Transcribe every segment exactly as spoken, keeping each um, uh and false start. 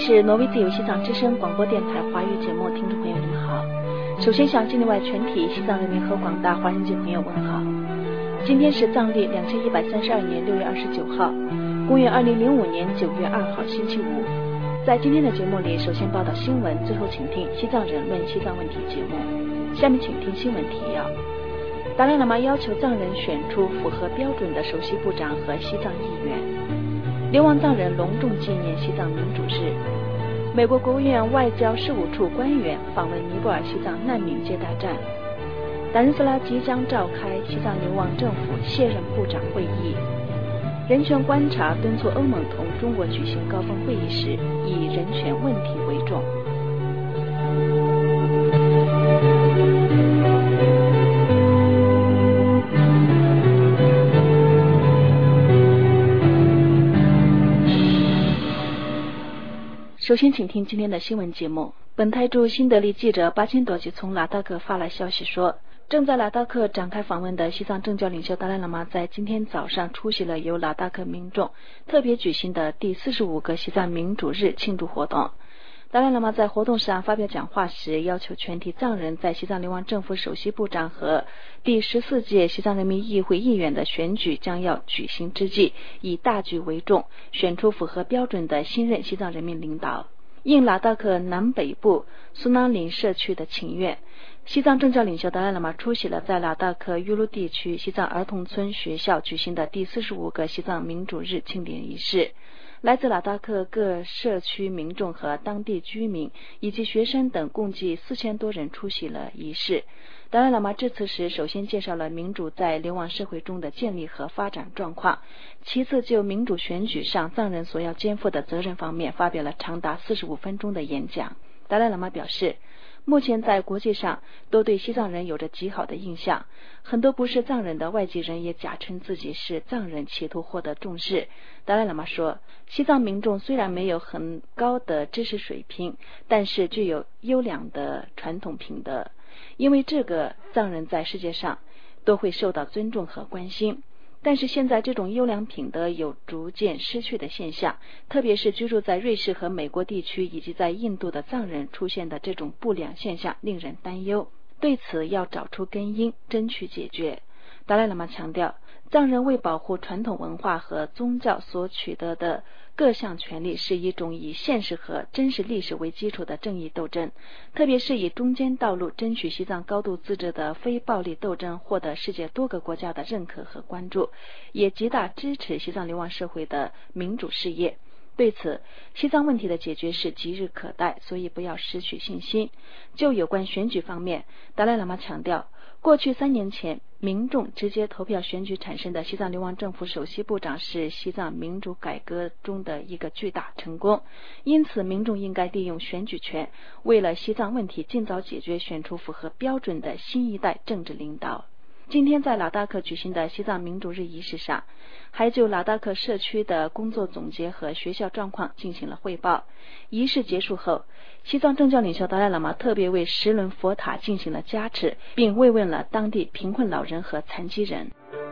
是挪威自由西藏之声广播电台华语节目，听众朋友你们好。首先向境内外全体西藏人民和广大华人界朋友问好。今天是藏历两千一百三十二年六月二十九号，公元二零零五年九月二号星期五。在今天的节目里，首先报道新闻，最后请听西藏人问西藏问题节目。下面请听新闻提要。达赖喇嘛要求藏人选出符合标准的首席部长和西藏议员。流亡藏人隆重纪念西藏民主日。美国国务院外交事务处官员访问尼泊尔西藏难民接待站。达仁斯拉即将召开西藏流亡政府卸任部长会议。人权观察敦促欧盟同中国举行高峰会议时以人权问题为重。首先请听今天的新闻节目。本台驻新德里记者巴金朵吉从拉达克发来消息说，正在拉达克展开访问的西藏政教领袖达赖喇嘛在今天早上出席了由拉达克民众特别举行的第四十五个西藏民主日庆祝活动。达赖喇嘛在活动上发表讲话时，要求全体藏人在西藏流亡政府首席部长和第十四届西藏人民议会议员的选举将要举行之际，以大局为重，选出符合标准的新任西藏人民领导。应拉达克南北部苏囊林社区的请愿，西藏政教领袖达赖喇嘛出席了在拉达克玉鲁地区西藏儿童村学校举行的第四十五个西藏民主日庆典仪式。来自拉达克各社区民众和当地居民以及学生等共计四千多人出席了仪式。达赖喇嘛致辞时，首先介绍了民主在流亡社会中的建立和发展状况，其次就民主选举上藏人所要肩负的责任方面发表了长达四十五分钟的演讲。达赖喇嘛表示，目前在国际上都对西藏人有着极好的印象，很多不是藏人的外籍人也假称自己是藏人，企图获得重视。达赖喇嘛说，西藏民众虽然没有很高的知识水平，但是具有优良的传统品德，因为这个藏人在世界上都会受到尊重和关心。但是现在这种优良品德有逐渐失去的现象，特别是居住在瑞士和美国地区以及在印度的藏人出现的这种不良现象令人担忧，对此要找出根因，争取解决。达赖喇嘛强调，藏人为保护传统文化和宗教所取得的各项权利是一种以现实和真实历史为基础的正义斗争，特别是以中间道路争取西藏高度自治的非暴力斗争获得世界多个国家的认可和关注，也极大支持西藏流亡社会的民主事业。对此，西藏问题的解决是即日可待，所以不要失去信心。就有关选举方面，达赖喇嘛强调，过去三年前民众直接投票选举产生的西藏流亡政府首席部长是西藏民主改革中的一个巨大成功，因此民众应该利用选举权，为了西藏问题尽早解决，选出符合标准的新一代政治领导。今天在拉达克举行的西藏民主日仪式上，还就拉达克社区的工作总结和学校状况进行了汇报。仪式结束后，西藏政教领袖达赖喇嘛特别为十轮佛塔进行了加持，并慰问了当地贫困老人和残疾人。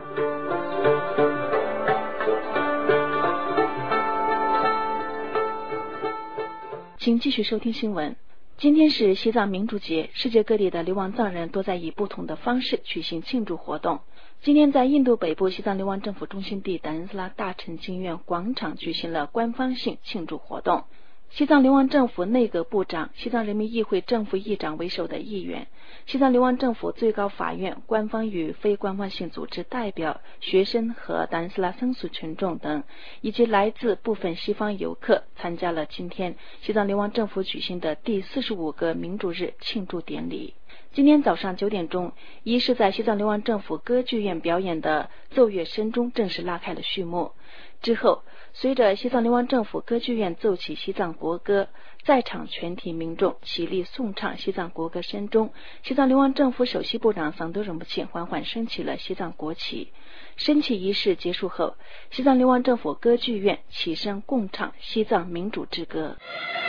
请继续收听新闻。今天是西藏民主节，世界各地的流亡藏人都在以不同的方式举行庆祝活动。今天在印度北部西藏流亡政府中心地达仁斯拉大臣经院广场举行了官方性庆祝活动。西藏流亡政府内阁部长、西藏人民议会正副议长为首的议员，西藏流亡政府最高法院官方与非官方性组织代表、学生和达仁斯拉僧俗群众等，以及来自部分西方游客参加了今天西藏流亡政府举行的第四十五个民主日庆祝典礼。今天早上九点钟，仪式在西藏流亡政府歌剧院表演的奏乐声中正式拉开了序幕。之后，随着西藏流亡政府歌剧院奏起西藏国歌，在场全体民众起立颂唱西藏国歌声中，西藏流亡政府首席部长桑德仁布钦缓缓升起了西藏国旗。升旗仪式结束后，西藏流亡政府歌剧院起身共唱西藏民主之歌。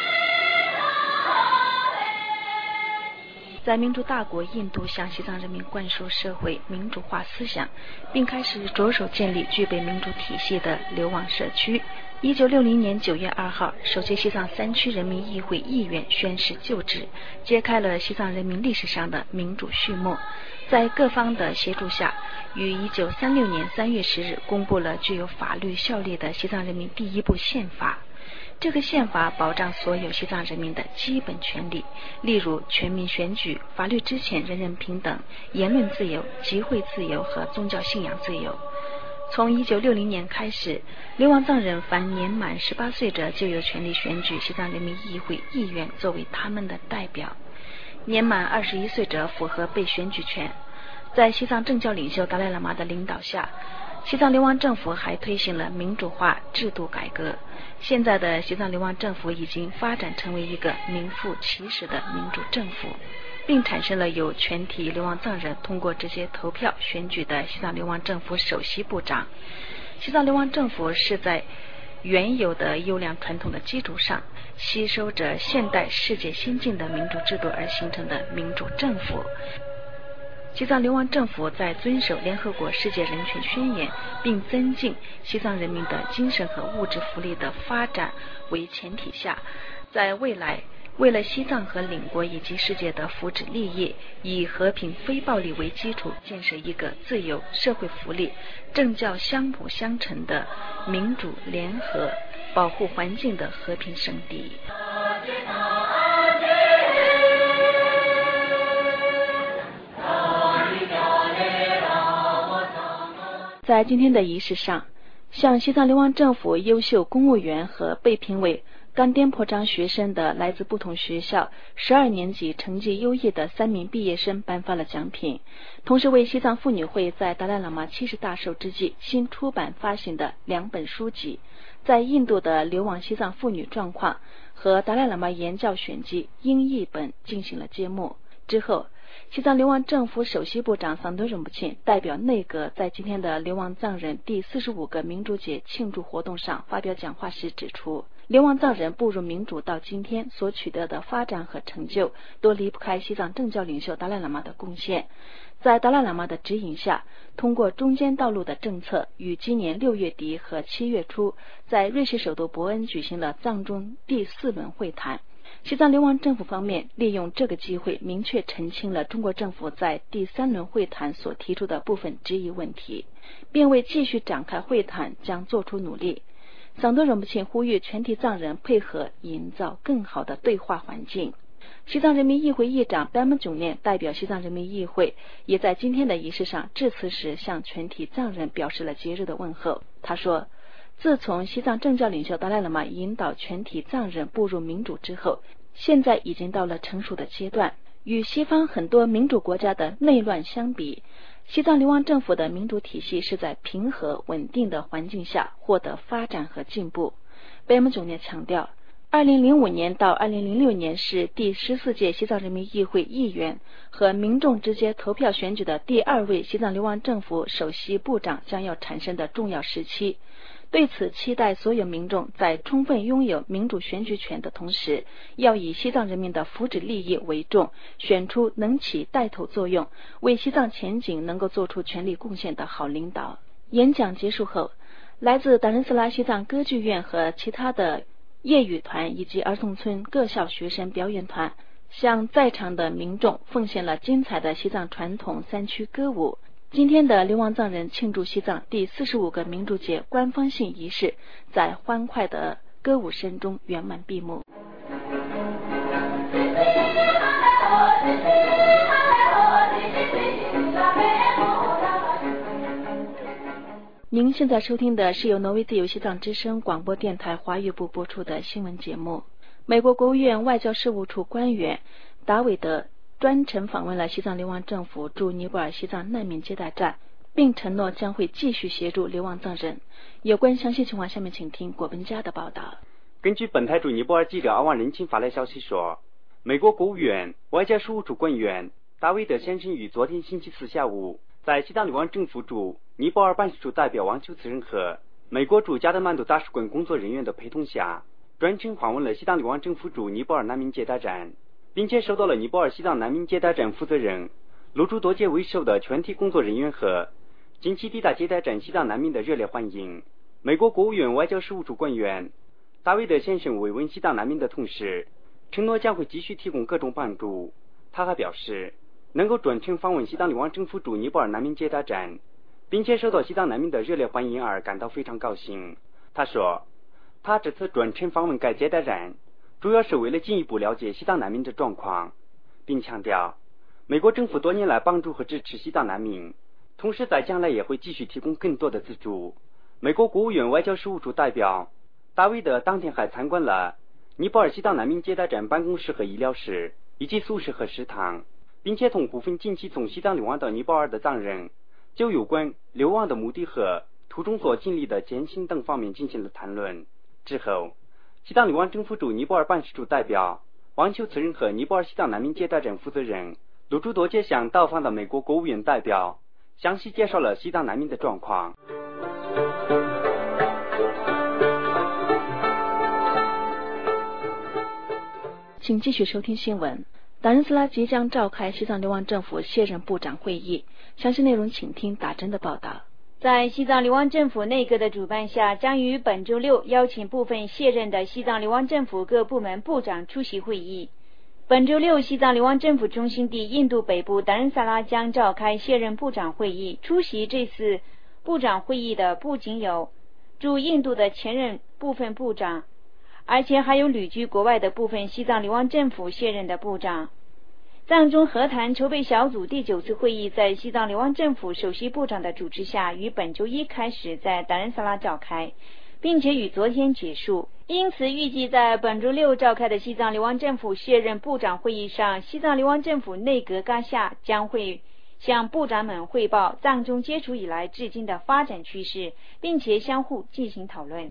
在民主大国印度向西藏人民灌输社会民主化思想，并开始着手建立具备民主体系的流亡社区。 一九六零年九月二号，首届西藏三区人民议会议员宣誓就职，揭开了西藏人民历史上的民主序幕。在各方的协助下，于一九三六年三月十日公布了具有法律效力的西藏人民第一部宪法。这个宪法保障所有西藏人民的基本权利，例如全民选举、法律之前人人平等、言论自由、集会自由和宗教信仰自由。从一九六零年开始，流亡藏人凡年满十八岁者就有权利选举西藏人民议会议员作为他们的代表，年满二十一岁者符合被选举权。在西藏政教领袖达赖喇嘛的领导下，西藏流亡政府还推行了民主化制度改革。现在的西藏流亡政府已经发展成为一个名副其实的民主政府，并产生了由全体流亡藏人通过直接投票选举的西藏流亡政府首席部长。西藏流亡政府是在原有的优良传统的基础上，吸收着现代世界先进的民主制度而形成的民主政府。西藏流亡政府在遵守联合国世界人权宣言并增进西藏人民的精神和物质福利的发展为前提下，在未来为了西藏和邻国以及世界的福祉利益，以和平非暴力为基础，建设一个自由、社会福利、政教相辅相成的民主联合、保护环境的和平圣地。在今天的仪式上，向西藏流亡政府优秀公务员和被评为甘颠破章学生的来自不同学校十二年级成绩优异的三名毕业生颁发了奖品，同时为西藏妇女会在达赖喇嘛七十大寿之际新出版发行的两本书籍《在印度的流亡西藏妇女状况》和《达赖喇嘛言教选集》英译本进行了揭幕。之后，西藏流亡政府首席部长桑德仁布钦代表内阁在今天的流亡藏人第四十五个民主节庆祝活动上发表讲话时指出，流亡藏人步入民主到今天所取得的发展和成就，都离不开西藏政教领袖达赖喇嘛的贡献。在达赖喇嘛的指引下，通过中间道路的政策，于今年六月底和七月初，在瑞士首都伯恩举行了藏中第四轮会谈。西藏流亡政府方面利用这个机会明确澄清了中国政府在第三轮会谈所提出的部分质疑问题，并为继续展开会谈将做出努力。桑德仁布钦呼吁全体藏人配合营造更好的对话环境。西藏人民议会议长班木炯念代表西藏人民议会也在今天的仪式上致辞时向全体藏人表示了节日的问候。他说，自从西藏政教领袖达赖喇嘛引导全体藏人步入民主之后，现在已经到了成熟的阶段。与西方很多民主国家的内乱相比，西藏流亡政府的民主体系是在平和稳定的环境下获得发展和进步。班木炯念强调，二零零五年到二零零六年是第十四届西藏人民议会议员和民众直接投票选举的第二位西藏流亡政府首席部长将要产生的重要时期。对此，期待所有民众在充分拥有民主选举权的同时，要以西藏人民的福祉利益为重，选出能起带头作用，为西藏前景能够做出全力贡献的好领导。演讲结束后，来自达仁斯拉西藏歌剧院和其他的业余团以及儿童村各校学生表演团向在场的民众奉献了精彩的西藏传统三区歌舞。今天的流亡藏人庆祝西藏第四十五个民主节官方性仪式在欢快的歌舞声中圆满闭幕。您现在收听的是由挪威自由西藏之声广播电台华语部播出的新闻节目。美国国务院外交事务处官员达韦德专程访问了西藏流亡政府驻尼泊尔西藏难民接待站，并承诺将会继续协助流亡藏人。有关详细情况，下面请听果本家的报道。 根据本台驻尼泊尔记者阿万仁钦发来消息说，美国国务院外交事务处官员达维德先生于昨天星期四下午，在西藏流亡政府驻尼泊尔办事处代表王秋慈仁和美国驻加德满都大使馆工作人员的陪同下，专程访问了西藏流亡政府驻尼泊尔难民接待站，并且受到了尼泊尔西藏难民接待站负责人卢朱多杰为首的全体工作人员和近期抵达接待站西藏难民的热烈欢迎。 美国国务院外交事务主官员大卫德先生慰问西藏难民的同时，承诺将会继续提供各种帮助。他还表示，能够专程访问西藏流亡政府驻尼泊尔难民接待站，并且受到西藏难民的热烈欢迎而感到非常高兴。他说，他这次专程访问该接待站，主要是为了进一步了解西藏难民的状况，并强调，美国政府多年来帮助和支持西藏难民，同时在将来也会继续提供更多的资助。美国国务院外交事务处代表大卫德当天还参观了尼泊尔西藏难民接待站办公室和医疗室，以及宿舍和食堂，并且同部分近期从西藏流亡到尼泊尔的藏人就有关流亡的目的和途中所经历的艰辛等方面进行了谈论。之后，西藏流亡政府驻尼泊尔办事处代表王秋慈人和尼泊尔西藏难民接待站负责人卢朱多杰向到访的美国国务院代表详细介绍了西藏难民的状况。 请继续收听新闻。达仁斯拉即将召开西藏流亡政府卸任部长会议，详细内容请听打针的报道。 在西藏流亡政府内阁的主办下，将于本周六邀请部分卸任的西藏流亡政府各部门部长出席会议。本周六，西藏流亡政府中心地印度北部达仁萨拉将召开卸任部长会议。出席这次部长会议的不仅有驻印度的前任部分部长，而且还有旅居国外的部分西藏流亡政府卸任的部长。藏中和谈筹备小组第九次会议在西藏流亡政府首席部长的主持下，于本周一开始在达仁萨拉召开，并且于昨天结束。因此，预计在本周六召开的西藏流亡政府卸任部长会议上，西藏流亡政府内阁纲下将会向部长们汇报藏中接触以来至今的发展趋势，并且相互进行讨论。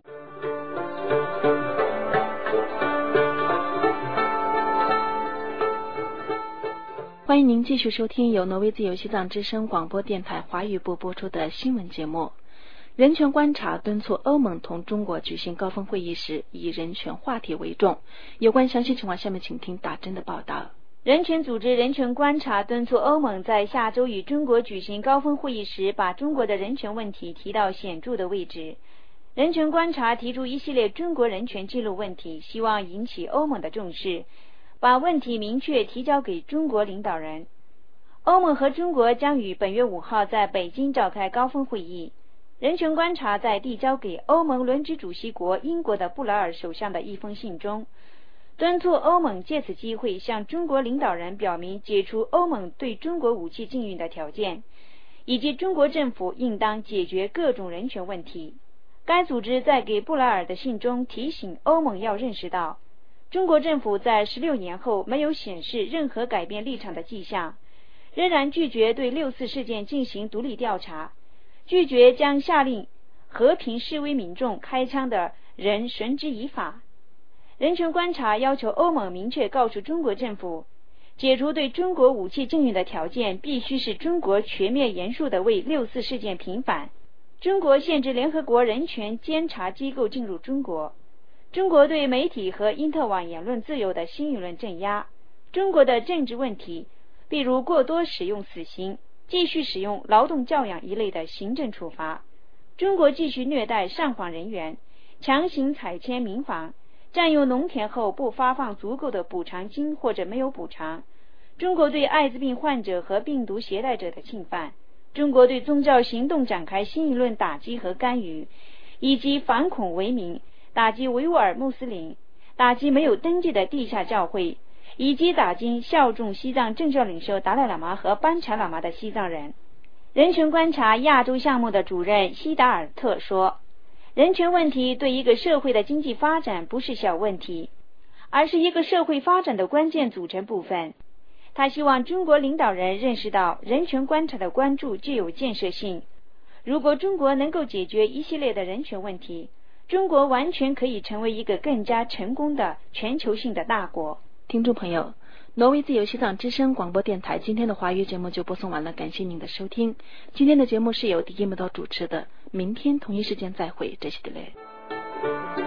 欢迎您继续收听由挪威自由西藏之声广播电台华语部播出的新闻节目。人权观察敦促欧盟同中国举行高峰会议时以人权话题为重。有关详细情况，下面请听打针的报道。 人权组织人权观察敦促欧盟在下周与中国举行高峰会议时，把中国的人权问题提到显著的位置。人权观察提出一系列中国人权记录问题，希望引起欧盟的重视，把问题明确提交给中国领导人。欧盟和中国将于本月五号在北京召开高峰会议。人权观察在递交给欧盟轮值主席国英国的布莱尔首相的一封信中，敦促欧盟借此机会向中国领导人表明解除欧盟对中国武器禁运的条件，以及中国政府应当解决各种人权问题。该组织在给布莱尔的信中提醒欧盟要认识到，中国政府在十六年后没有显示任何改变立场的迹象，仍然拒绝对六四事件进行独立调查，拒绝将下令和平示威民众开枪的人绳之以法。人权观察要求欧盟明确告诉中国政府，解除对中国武器禁运的条件必须是中国全面严肃地为六四事件平反。中国限制联合国人权监察机构进入中国，中国对媒体和因特网言论自由的新舆论镇压，中国的政治问题，比如过多使用死刑，继续使用劳动教养一类的行政处罚，中国继续虐待上访人员，强行采迁民房，占用农田后不发放足够的补偿金或者没有补偿，中国对艾滋病患者和病毒携带者的侵犯，中国对宗教行动展开新舆论打击和干预，以及反恐为名打击维吾尔穆斯林，打击没有登记的地下教会，以及打击效忠西藏政教领袖达赖喇嘛和班禅喇嘛的西藏人。人权观察亚洲项目的主任希达尔特说，人权问题对一个社会的经济发展不是小问题，而是一个社会发展的关键组成部分。他希望中国领导人认识到人权观察的关注具有建设性。如果中国能够解决一系列的人权问题，中国完全可以成为一个更加成功的全球性的大国。 听众朋友，挪威自由西藏之声广播电台今天的华语节目就播送完了，感谢您的收听。今天的节目是由迪基木道主持的，明天同一时间再会，这是的嘞。